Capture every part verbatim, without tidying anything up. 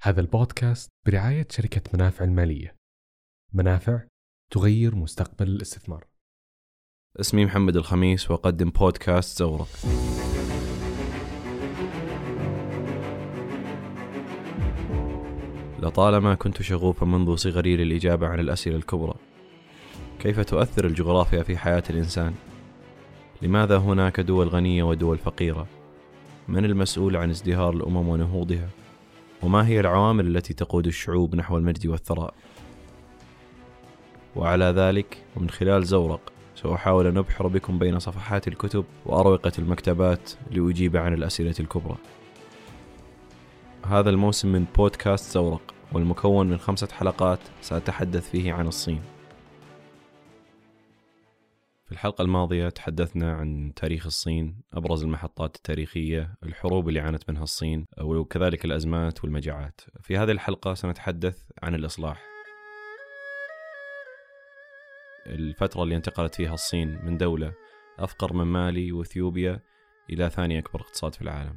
هذا البودكاست برعاية شركة منافع المالية. منافع تغير مستقبل الاستثمار. اسمي محمد الخميس وأقدم بودكاست زورق. لطالما كنت شغوفا منذ صغري للإجابة عن الأسئلة الكبرى: كيف تؤثر الجغرافيا في حياة الإنسان؟ لماذا هناك دول غنية ودول فقيرة؟ من المسؤول عن ازدهار الأمم ونهوضها؟ وما هي العوامل التي تقود الشعوب نحو المجد والثراء؟ وعلى ذلك ومن خلال زورق سأحاول أن أبحر بكم بين صفحات الكتب وأروقة المكتبات لأجيب عن الأسئلة الكبرى. هذا الموسم من بودكاست زورق والمكون من خمسة حلقات سأتحدث فيه عن الصين. في الحلقة الماضية تحدثنا عن تاريخ الصين، أبرز المحطات التاريخية، الحروب اللي عانت منها الصين، وكذلك الأزمات والمجاعات. في هذه الحلقة سنتحدث عن الإصلاح، الفترة اللي انتقلت فيها الصين من دولة أفقر من مالي وإثيوبيا إلى ثاني أكبر اقتصاد في العالم.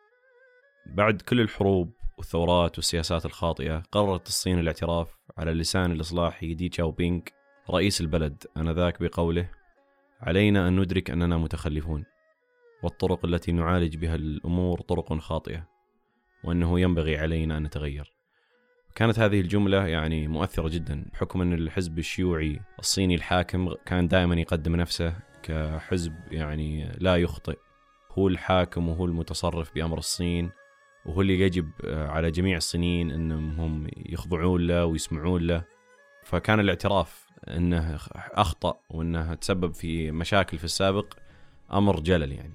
بعد كل الحروب والثورات والسياسات الخاطئة، قررت الصين الاعتراف على لسان الإصلاحي دي تشاو بينغ رئيس البلد آنذاك بقوله: علينا أن ندرك أننا متخلفون، والطرق التي نعالج بها الأمور طرق خاطئة، وأنه ينبغي علينا أن نتغير. كانت هذه الجملة يعني مؤثرة جدا، بحكم أن الحزب الشيوعي الصيني الحاكم كان دائما يقدم نفسه كحزب يعني لا يخطئ، هو الحاكم وهو المتصرف بأمر الصين، وهو اللي يجب على جميع الصينيين أنهم يخضعون له ويسمعون له. فكان الاعتراف أنه أخطأ وأنه تسبب في مشاكل في السابق أمر جلل. يعني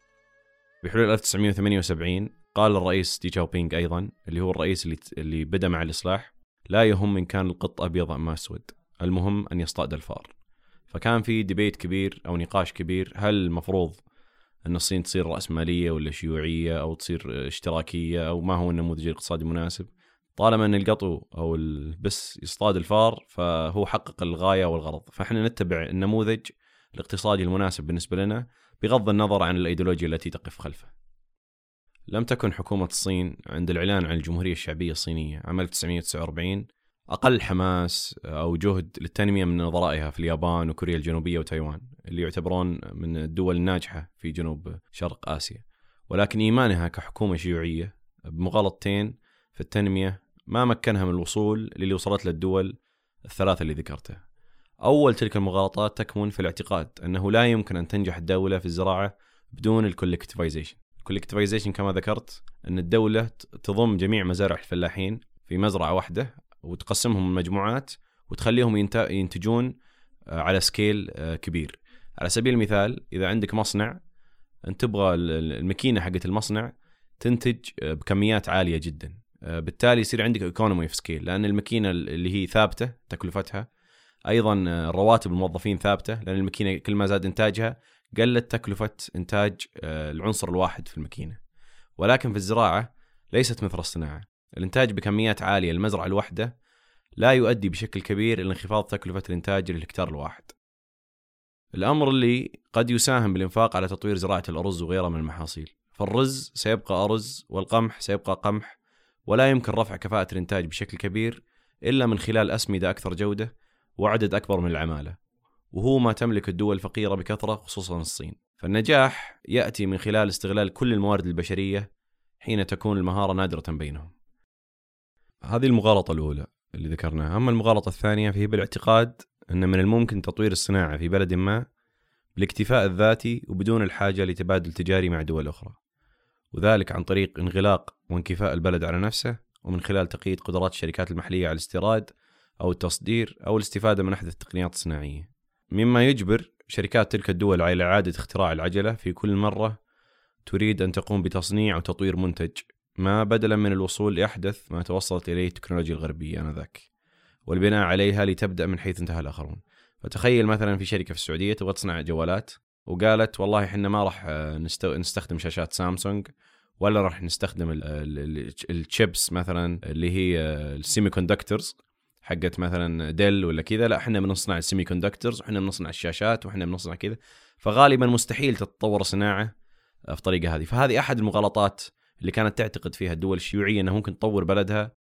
بحلول ألف وتسعمائة وثمانية وسبعين قال الرئيس دي تشاو بينغ أيضا، اللي هو الرئيس اللي, اللي بدأ مع الإصلاح: لا يهم إن كان القط أبيض أم أسود، المهم أن يصطاد الفار. فكان في ديبيت كبير أو نقاش كبير، هل المفروض أن الصين تصير رأسمالية ولا شيوعية أو تصير اشتراكية، أو ما هو النموذج الاقتصادي المناسب؟ طالما أن القطو أو بس يصطاد الفار فهو حقق الغاية والغرض، فإحنا نتبع النموذج الاقتصادي المناسب بالنسبة لنا بغض النظر عن الأيديولوجيا التي تقف خلفه. لم تكن حكومة الصين عند الإعلان عن الجمهورية الشعبية الصينية عام ألف وتسعمائة وتسعة وأربعين أقل حماس أو جهد للتنمية من نظرائها في اليابان وكوريا الجنوبية وتايوان، اللي يعتبرون من الدول الناجحة في جنوب شرق آسيا. ولكن إيمانها كحكومة شيوعية بمغالطتين في التنمية ما مكنها من الوصول للي وصلت للدول الثلاثة اللي ذكرتها. أول تلك المغالطات تكمن في الاعتقاد أنه لا يمكن أن تنجح الدولة في الزراعة بدون الكولكتيفايزيشن. الكولكتيفايزيشن كما ذكرت أن الدولة تضم جميع مزارع الفلاحين في مزرعة واحدة وتقسمهم المجموعات وتخليهم ينتجون على سكيل كبير. على سبيل المثال، إذا عندك مصنع أنت تبغى الماكينة حقت المصنع تنتج بكميات عالية جدا، بالتالي يصير عندك ايكونومي في سكيل، لأن الماكينة اللي هي ثابتة تكلفتها، أيضا رواتب الموظفين ثابتة، لأن الماكينة كل ما زاد إنتاجها قلت تكلفة إنتاج العنصر الواحد في الماكينة. ولكن في الزراعة ليست مثل الصناعة، الإنتاج بكميات عالية المزرعة الواحدة لا يؤدي بشكل كبير إلى انخفاض تكلفة الإنتاج للهكتار الواحد، الأمر اللي قد يساهم بالإنفاق على تطوير زراعة الأرز وغيرها من المحاصيل. فالرز سيبقى أرز والقمح سيبقى قمح، ولا يمكن رفع كفاءة الإنتاج بشكل كبير إلا من خلال أسمدة أكثر جودة وعدد أكبر من العمالة، وهو ما تملك الدول الفقيرة بكثرة خصوصا الصين. فالنجاح يأتي من خلال استغلال كل الموارد البشرية حين تكون المهارة نادرة بينهم. هذه المغالطة الأولى اللي ذكرناها. أما المغالطة الثانية فهي بالاعتقاد أن من الممكن تطوير الصناعة في بلد ما بالاكتفاء الذاتي وبدون الحاجة لتبادل تجاري مع دول أخرى، وذلك عن طريق انغلاق وانكفاء البلد على نفسه، ومن خلال تقييد قدرات الشركات المحلية على الاستيراد أو التصدير أو الاستفادة من أحدث التقنيات الصناعية، مما يجبر شركات تلك الدول على إعادة اختراع العجلة في كل مرة تريد أن تقوم بتصنيع وتطوير منتج ما، بدلا من الوصول لأحدث ما توصلت إليه التكنولوجيا الغربية آنذاك والبناء عليها لتبدأ من حيث انتهى الآخرون. فتخيل مثلا في شركة في السعودية تبغى تصنع جوالات وقالت والله إحنا ما راح نستخدم شاشات سامسونج، ولا راح نستخدم الشيبس مثلا اللي هي السيمي كوندكتورز حقت مثلا ديل ولا كذا، لا احنا بنصنع السيمي كوندكتورز وإحنا بنصنع الشاشات وإحنا بنصنع كذا. فغالبا مستحيل تتطور صناعة في طريقة هذه. فهذه أحد المغالطات اللي كانت تعتقد فيها الدول الشيوعية أنها ممكن تطور بلدها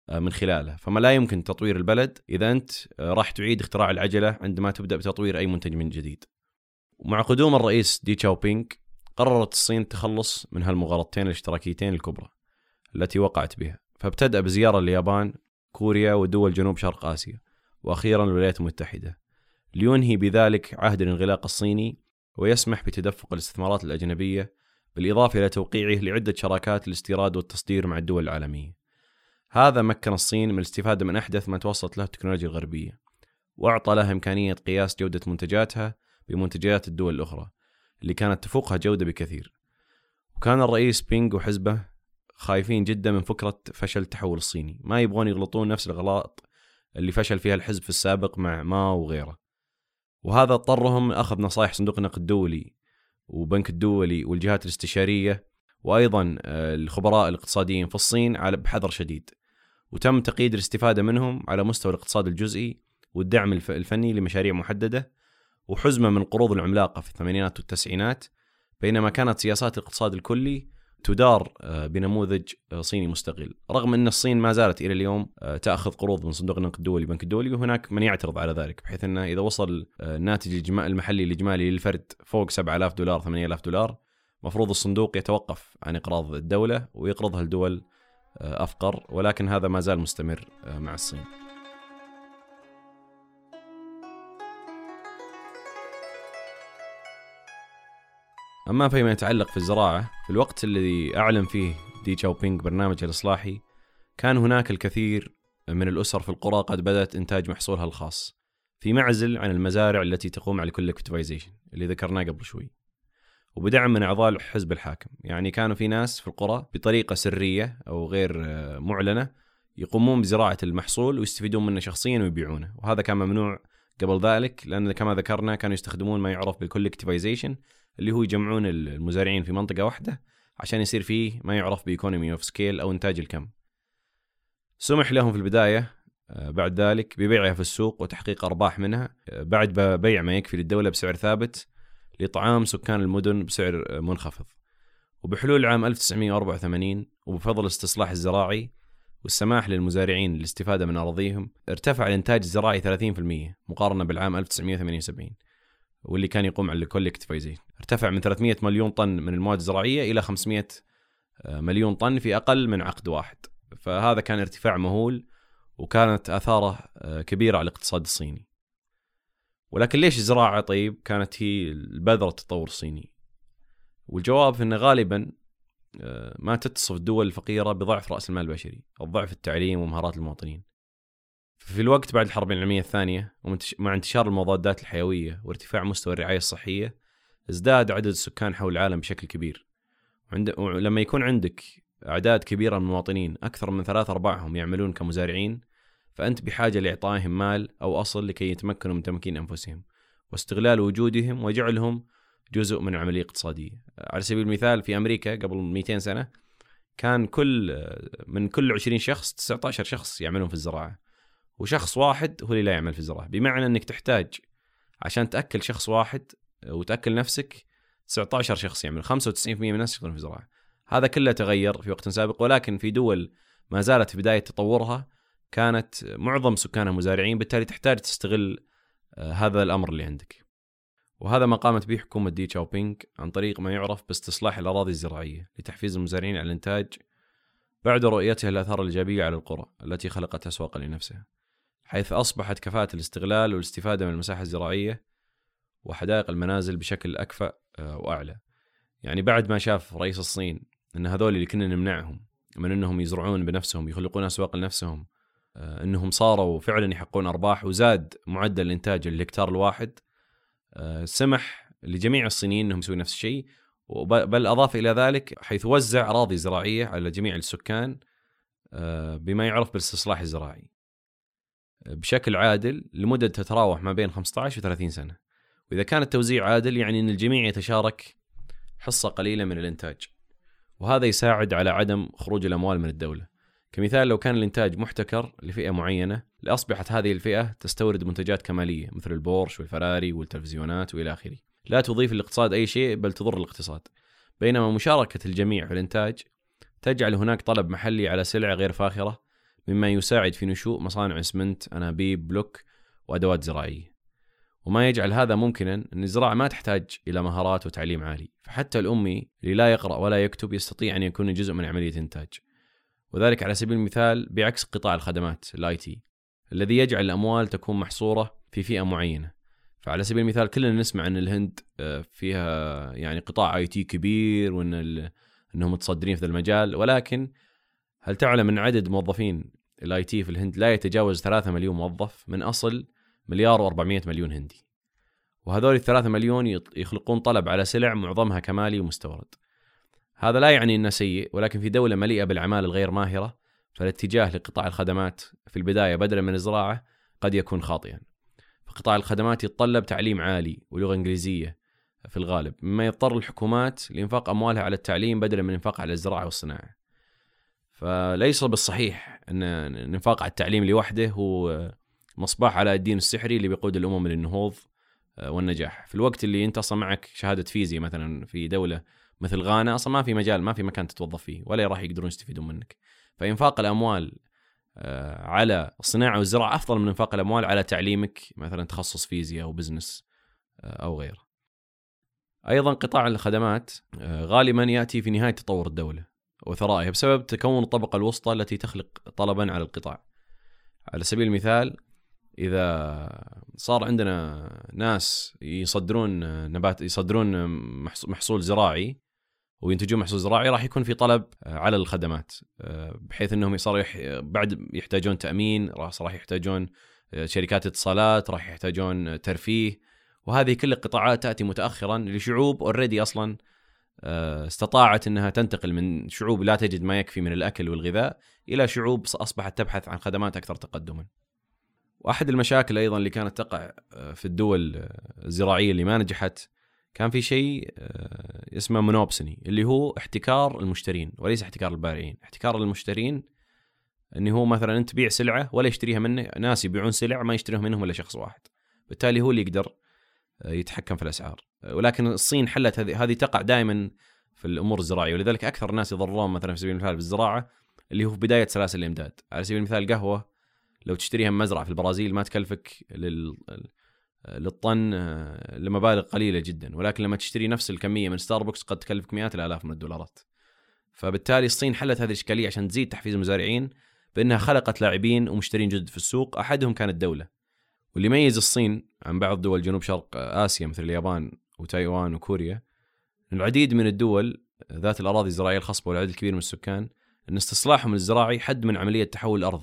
من خلاله. فما لا يمكن تطوير البلد إذا أنت راح تعيد اختراع العجلة عندما تبدأ بتطوير أي منتج من جديد. ومع قدوم الرئيس دي تشاوبينغ قررت الصين التخلص من هالمغالطتين الاشتراكيتين الكبرى التي وقعت بها، فابتدأ بزيارة اليابان، كوريا ودول جنوب شرق آسيا، وأخيرا الولايات المتحدة، لينهي بذلك عهد الانغلاق الصيني ويسمح بتدفق الاستثمارات الأجنبية، بالإضافة إلى توقيعه لعدة شراكات الاستيراد والتصدير مع الدول العالمية. هذا مكن الصين من الاستفادة من أحدث ما توصلت له التكنولوجيا الغربية، وأعطى لها إمكانية قياس جودة منتجاتها بمنتجات الدول الأخرى اللي كانت تفوقها جودة بكثير. وكان الرئيس بينغ وحزبه خايفين جدا من فكرة فشل التحول الصيني، ما يبغون يغلطون نفس الغلط اللي فشل فيها الحزب في السابق مع ماو وغيره. وهذا اضطرهم أخذ نصائح صندوق النقد الدولي وبنك الدولي والجهات الاستشارية وأيضا الخبراء الاقتصاديين في الصين على بحذر شديد، وتم تقييد الاستفادة منهم على مستوى الاقتصاد الجزئي والدعم الفني لمشاريع محددة وحزمة من قروض العملاقة في الثمانينات والتسعينات، بينما كانت سياسات الاقتصاد الكلي تدار بنموذج صيني مستقل، رغم أن الصين ما زالت إلى اليوم تأخذ قروض من صندوق النقد الدولي وبنك الدولي، وهناك من يعترض على ذلك، بحيث أنه إذا وصل الناتج المحلي الإجمالي للفرد فوق سبعة آلاف دولار ثمانية آلاف دولار مفروض الصندوق يتوقف عن إقراض الدولة ويقرضها الدول أفقر، ولكن هذا ما زال مستمر مع الصين. أما فيما يتعلق في الزراعة، في الوقت الذي أعلن فيه دي تشاوبينغ برنامجه الإصلاحي كان هناك الكثير من الأسر في القرى قد بدأت إنتاج محصولها الخاص في معزل عن المزارع التي تقوم على الكولكتيفايزيشن اللي ذكرناه قبل شوي، وبدعم من أعضاء الحزب الحاكم. يعني كانوا في ناس في القرى بطريقة سرية أو غير معلنة يقومون بزراعة المحصول ويستفيدون منه شخصيا ويبيعونه، وهذا كان ممنوع قبل ذلك، لأن كما ذكرنا كانوا يستخدمون ما يعرف بالكولكتيفايزيشن اللي هو يجمعون المزارعين في منطقة واحدة عشان يصير فيه ما يعرف بإيكونومي أوف سكيل أو إنتاج الكم. سمح لهم في البداية بعد ذلك ببيعها في السوق وتحقيق أرباح منها بعد بيع ما يكفي للدولة بسعر ثابت لطعام سكان المدن بسعر منخفض. وبحلول عام ألف وتسعمائة وأربعة وثمانين وبفضل الاستصلاح الزراعي والسماح للمزارعين الاستفادة من أراضيهم ارتفع الإنتاج الزراعي ثلاثين بالمئة مقارنة بالعام ألف وتسعمائة وثمانية وسبعين، واللي كان يقوم على الكولكتيفايزيشن. ارتفع من ثلاثمائة مليون طن من المواد الزراعية إلى خمسمائة مليون طن في أقل من عقد واحد، فهذا كان ارتفاع مهول وكانت آثاره كبيرة على الاقتصاد الصيني. ولكن ليش الزراعة طيب كانت هي البذرة التطور الصيني؟ والجواب في أنه غالبا ما تتصف الدول الفقيرة بضعف رأس المال البشري أو ضعف التعليم ومهارات المواطنين. في الوقت بعد الحرب العالمية الثانية ومع انتشار المضادات الحيوية وارتفاع مستوى الرعاية الصحية ازداد عدد السكان حول العالم بشكل كبير، ولما يكون عندك أعداد كبيرة من المواطنين أكثر من ثلاثة أرباعهم يعملون كمزارعين، فأنت بحاجة لإعطائهم مال أو أصل لكي يتمكنوا من تمكين أنفسهم واستغلال وجودهم وجعلهم جزء من العملية الاقتصادية. على سبيل المثال في أمريكا قبل مئتين سنة كان كل من كل عشرين شخص تسعة عشر شخص يعملون في الزراعة، وشخص واحد هو اللي لا يعمل في الزراعة، بمعنى أنك تحتاج عشان تأكل شخص واحد وتأكل نفسك تسعة عشر شخص يعمل خمسة وتسعين بالمئة من الناس يشتغلون في الزراعة. هذا كله تغير في وقت سابق، ولكن في دول ما زالت في بداية تطورها كانت معظم سكانها مزارعين، بالتالي تحتاج تستغل هذا الأمر اللي عندك. وهذا ما قامت به حكومة دي تشاوبينغ عن طريق ما يعرف باستصلاح الأراضي الزراعية لتحفيز المزارعين على الإنتاج بعد رؤيتها الآثار الإيجابية على القرى التي خلقت أسواقا لنفسها، حيث أصبحت كفاءة الاستغلال والاستفادة من المساحة الزراعية وحدائق المنازل بشكل أكفأ وأعلى. يعني بعد ما شاف رئيس الصين أن هذول اللي كنا نمنعهم من أنهم يزرعون بنفسهم يخلقون أسواق لنفسهم أنهم صاروا فعلا يحققون أرباح، وزاد معدل الإنتاج الهكتار الواحد، سمح لجميع الصينيين أنهم يسوون نفس الشيء، بل أضاف إلى ذلك حيث وزع أراضي زراعية على جميع السكان بما يعرف بالاستصلاح الزراعي بشكل عادل لمدة تتراوح ما بين خمسة عشر و ثلاثين سنة. وإذا كان التوزيع عادل يعني أن الجميع يتشارك حصة قليلة من الإنتاج، وهذا يساعد على عدم خروج الأموال من الدولة. كمثال لو كان الإنتاج محتكر لفئة معينة لأصبحت هذه الفئة تستورد منتجات كمالية مثل البورش والفراري والتلفزيونات وإلى آخره، لا تضيف للاقتصاد أي شيء بل تضر الاقتصاد. بينما مشاركة الجميع في الإنتاج تجعل هناك طلب محلي على سلع غير فاخرة مما يساعد في نشوء مصانع اسمنت، أنابيب، بلوك وأدوات زراعية. وما يجعل هذا ممكنا أن الزراعة ما تحتاج إلى مهارات وتعليم عالي، فحتى الأمي اللي لا يقرأ ولا يكتب يستطيع أن يكون جزء من عملية إنتاج. وذلك على سبيل المثال بعكس قطاع الخدمات الاي تي الذي يجعل الأموال تكون محصورة في فئة معينة. فعلى سبيل المثال كلنا نسمع أن الهند فيها يعني قطاع اي تي كبير وأن أنهم متصدرين في ذا المجال، ولكن هل تعلم أن عدد موظفين الاي تي في الهند لا يتجاوز ثلاثة مليون موظف من أصل مليار وأربعمائة مليون هندي؟ وهذول الثلاثة مليون يخلقون طلب على سلع معظمها كمالي ومستورد. هذا لا يعني أنه سيء، ولكن في دولة مليئة بالأعمال الغير ماهرة فالاتجاه لقطاع الخدمات في البداية بدلا من الزراعة قد يكون خاطئا. فقطاع الخدمات يتطلب تعليم عالي ولغة إنجليزية في الغالب، مما يضطر الحكومات لإنفاق أموالها على التعليم بدلا من إنفاق على الزراعة والصناعة. فليس بالصحيح أن الإنفاق على التعليم لوحده هو مصباح على الدين السحري اللي بيقود الأمم للنهوض والنجاح. في الوقت اللي أنت أصلا معك شهادة فيزياء مثلا في دولة مثل غانا أصلا ما في مجال، ما في مكان تتوظف فيه ولا راح يقدرون يستفيدون منك. فإنفاق الأموال على الصناعة والزراعة أفضل من إنفاق الأموال على تعليمك مثلا تخصص فيزياء أو بزنس أو غيره. أيضا قطاع الخدمات غالبا يأتي في نهاية تطور الدولة وثرائها بسبب تكون الطبقة الوسطى التي تخلق طلبا على القطاع. على سبيل المثال إذا صار عندنا ناس يصدرون نبات يصدرون محصول زراعي وينتجون محصول زراعي، راح يكون في طلب على الخدمات بحيث أنهم صار يح... بعد يحتاجون تأمين، راح يحتاجون شركات اتصالات، راح يحتاجون ترفيه. وهذه كل القطاعات تأتي متأخرا لشعوب أوريدي أصلا استطاعت أنها تنتقل من شعوب لا تجد ما يكفي من الأكل والغذاء إلى شعوب أصبحت تبحث عن خدمات أكثر تقدما. وأحد المشاكل أيضا اللي كانت تقع في الدول الزراعية اللي ما نجحت كان في شيء اسمه مونوبسوني، اللي هو احتكار المشترين وليس احتكار البائعين. احتكار المشترين أنه هو مثلا أنت تبيع سلعة ولا يشتريها منه ناس يبيعون سلع ما يشتريها منهم إلا شخص واحد، بالتالي هو اللي يقدر يتحكم في الأسعار. ولكن الصين حلت هذه هذه تقع دائما في الأمور الزراعية، ولذلك أكثر الناس يضرون مثلا في سبيل المثال بالزراعة اللي هو في بداية سلاسل الإمداد. على سبيل المثال قهوة لو تشتريها من مزرعة في البرازيل ما تكلفك لل... للطن لمبالغ قليلة جدا، ولكن لما تشتري نفس الكمية من ستاربكس قد تكلفك مئات الآلاف من الدولارات. فبالتالي الصين حلت هذه الإشكالية عشان تزيد تحفيز المزارعين بأنها خلقت لاعبين ومشترين جدد في السوق، أحدهم كانت الدولة. واللي يميز الصين عن بعض دول جنوب شرق آسيا مثل اليابان وتايوان وكوريا، العديد من الدول ذات الأراضي الزراعية الخصبة والعدد الكبير من السكان، أن استصلاحهم الزراعي حد من عملية تحول الأرض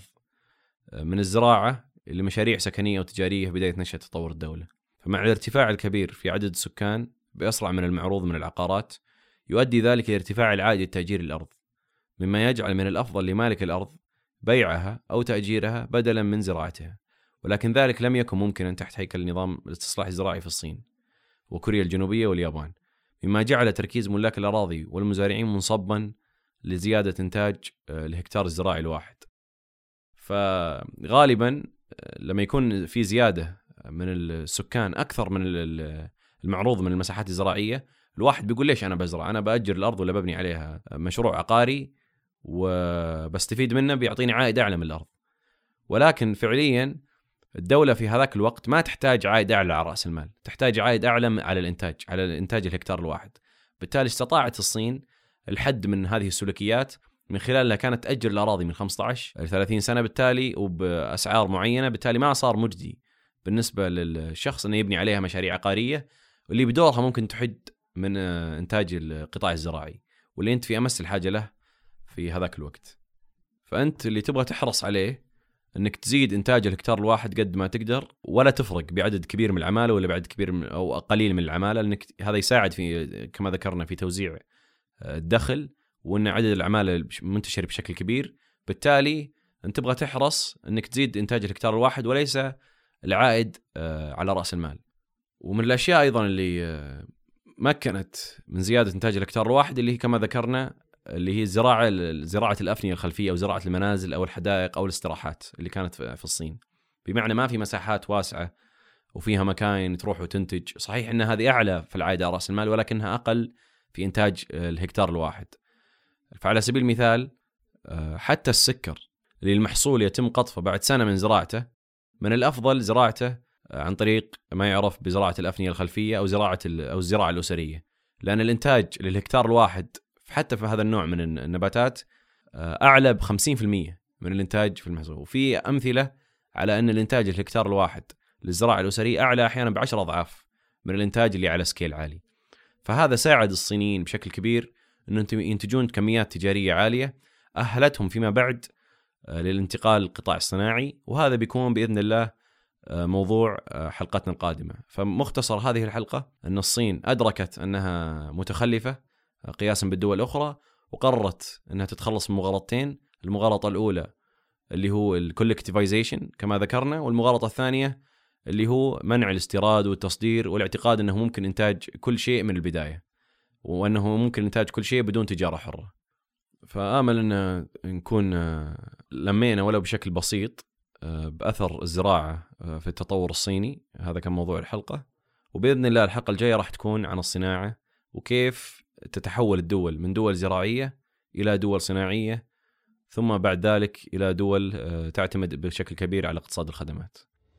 من الزراعة لمشاريع سكنية وتجارية في بداية نشأة تطور الدولة. فمع الارتفاع الكبير في عدد السكان بأسرع من المعروض من العقارات، يؤدي ذلك إلى ارتفاع العائد التأجير الأرض، مما يجعل من الأفضل لمالك الأرض بيعها أو تأجيرها بدلا من زراعتها. ولكن ذلك لم يكن ممكنا تحت هيكل نظام الاستصلاح الزراعي في الصين وكوريا الجنوبية واليابان، مما جعل تركيز ملاك الأراضي والمزارعين منصبا لزيادة إنتاج الهكتار الزراعي الواحد. فغالبا لما يكون في زيادة من السكان أكثر من المعروض من المساحات الزراعية، الواحد بيقول ليش أنا بزرع؟ أنا بأجر الأرض ولا ببني عليها مشروع عقاري وبستفيد منه بيعطيني عائد أعلى من الأرض. ولكن فعليا الدولة في هذاك الوقت ما تحتاج عائد أعلى على رأس المال، تحتاج عائد أعلى على الإنتاج، على الإنتاج الهكتار الواحد. بالتالي استطاعت الصين الحد من هذه السلوكيات من خلالها كانت تأجر الأراضي من خمسة عشر إلى ثلاثين سنة بالتالي وبأسعار معينة، بالتالي ما صار مجدي بالنسبة للشخص أنه يبني عليها مشاريع عقارية واللي بدورها ممكن تحد من إنتاج القطاع الزراعي واللي أنت في أمس الحاجة له في هذاك الوقت. فأنت اللي تبغى تحرص عليه أنك تزيد إنتاج الهكتار الواحد قد ما تقدر، ولا تفرق بعدد كبير من العمالة ولا بعدد كبير من أو قليل من العمالة، لأنك هذا يساعد في كما ذكرنا في توزيع الدخل وأن عدد العمالة منتشر بشكل كبير. بالتالي أنت تبغى تحرص أنك تزيد إنتاج الهكتار الواحد وليس العائد على رأس المال. ومن الأشياء أيضا اللي مكنت من زيادة إنتاج الهكتار الواحد اللي هي كما ذكرنا اللي هي الزراعة زراعة الأفنية الخلفية أو زراعة المنازل أو الحدائق أو الاستراحات اللي كانت في الصين. بمعنى ما في مساحات واسعة وفيها مكان تروح وتنتج. صحيح أن هذه أعلى في العائد على رأس المال ولكنها أقل في إنتاج الهكتار الواحد. فعلى سبيل المثال حتى السكر اللي المحصول يتم قطفه بعد سنة من زراعته، من الأفضل زراعته عن طريق ما يعرف بزراعة الأفنية الخلفية أو زراعة أو الزراعة الأسرية، لأن الإنتاج للهكتار الواحد حتى في هذا النوع من النباتات أعلى بخمسين في المية من الإنتاج في المحصول. وفي أمثلة على أن الإنتاج الهكتار الواحد للزراعة الأسرية أعلى أحيانا بعشر أضعاف من الإنتاج اللي على سكيل عالي. فهذا ساعد الصينيين بشكل كبير أنهم ينتجون كميات تجارية عالية أهلتهم فيما بعد للانتقال للقطاع الصناعي، وهذا بيكون بإذن الله موضوع حلقتنا القادمة. فمختصر هذه الحلقة أن الصين أدركت أنها متخلفة قياسا بالدول الأخرى، وقررت أنها تتخلص من مغالطتين. المغالطة الأولى اللي هو الكولكتيفايزيشن كما ذكرنا، والمغالطة الثانية اللي هو منع الاستيراد والتصدير والاعتقاد أنه ممكن إنتاج كل شيء من البداية، وأنه ممكن إنتاج كل شيء بدون تجارة حرة. فآمل أن نكون لمينا ولو بشكل بسيط بأثر الزراعة في التطور الصيني. هذا كان موضوع الحلقة، وبإذن الله الحلقة الجاية راح تكون عن الصناعة وكيف تتحول الدول من دول زراعية إلى دول صناعية، ثم بعد ذلك إلى دول تعتمد بشكل كبير على اقتصاد الخدمات.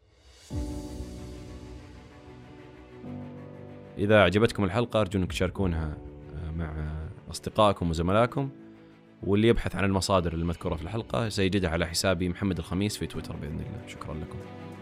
إذا عجبتكم الحلقة أرجو أنك تشاركونها مع أصدقائكم وزملائكم، واللي يبحث عن المصادر المذكورة في الحلقة سيجدها على حسابي محمد الخميس في تويتر بإذن الله. شكرا لكم.